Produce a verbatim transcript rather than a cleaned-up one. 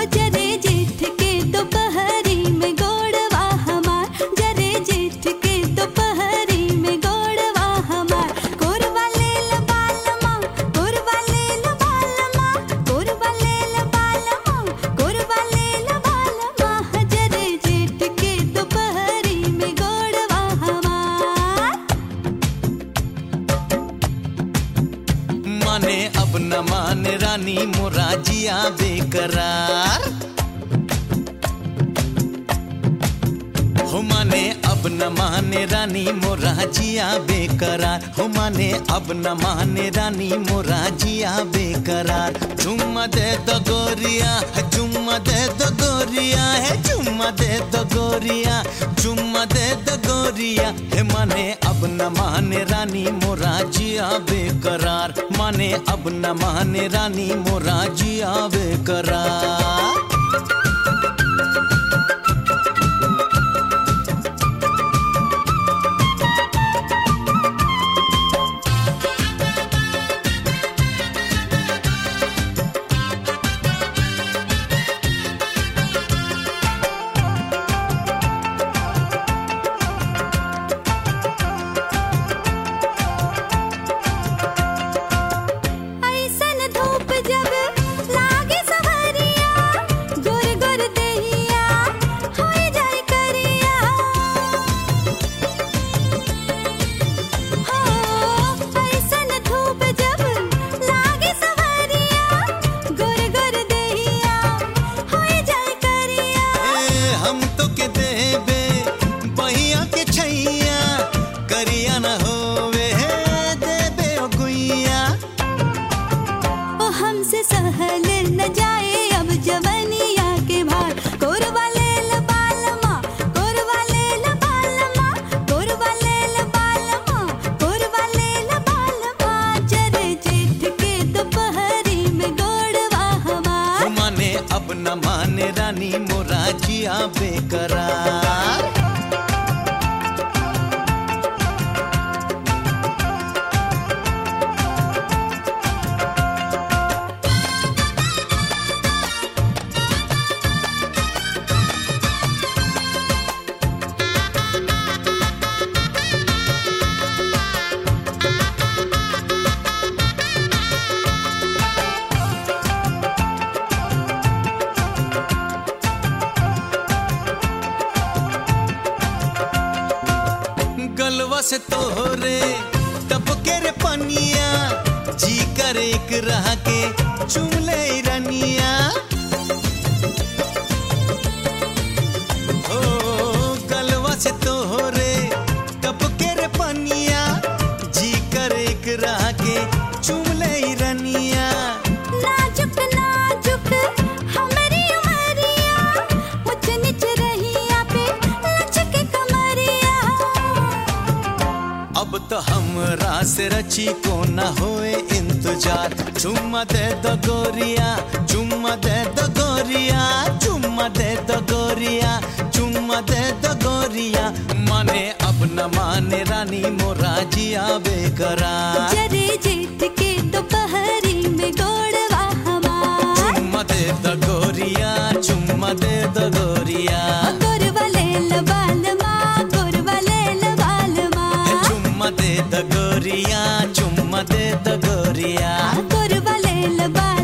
जरे जेठ के दोपहरी में गोड़वा हमार, जरे जेठ के दोपहरी में गोड़वा हमार। गोरवा लेल बालमा, गोरवा लेल बालमा, गोरवा लेल बालमा, गोरवा लेल बालमा, जरे जेठ के दोपहरी में गोड़वा हमार। माने अब न माने रानी मोरा जिया बेकरार। हो माने अब न माने रानी मोरा जिया बेकरार। हो माने अब न माने रानी मोरा जिया बेकरार। चुम्मा दे दो गोरिया, चुम्मा दे दो गोरिया, है चुम्मा दे दो गोरिया, चुम्मा दे दो गोरिया। हे माने अब न माने रानी मोरा जिया बेकरार। माने अब न माने रानी मोरा जिया बेकरार। ऐसन धूप जब लागे सवरिया, गोर गोर देहिया होई जाए करिया। हो ऐसन धूप जब लागे सवरिया, गोर गोर देहिया होई जाए करिया। ए, हम तो के देबे बहिया के छैया, करिया न होवे देबे ओ गुइया। ओ हमसे सहल न जाए अब जवनिया के भार। गोरवा लेल बालमा, गोरवा लेल बालमा, गोरवा लेल बालमा, गोरवा लेल बालमा, जरे जेठ के दोपहरी में गोड़वा हो हमार। माने अब न माने रानी मोरा जिया बेकरार। गलवा से तोहरे टपके रे पनिया, जी कर एक रह के चुमले रनिया। हो गलवा से तोहरे टपके रे पनिया, जी कर एक रह के चुमले रनिया। नाजुक नाजुक हमारी उमरिया, ऊंच नीच रहिया पे लचके कमरिया। अब तो हमरा से रची को न होए इंतजार। चुम्मा दे दो गोरिया, चुम्मा दे दो गोरिया, चुम्मा दे दो गोरिया, चुम्मा दे दो गोरिया। माने अब न माने रानी मोरा जिया बेकरार। जरे जेठ के दोपहरी में गोड़वा हमार। चुम्मा दे दो गोरिया, चुम्मा दे दो गोरिया, गोरवा लेल बालमा, गोरवा लेल बालमा, चुम्मा दे दो गोरिया, चुम्मा दे दो गोरिया। गोरवा लेल बालमा।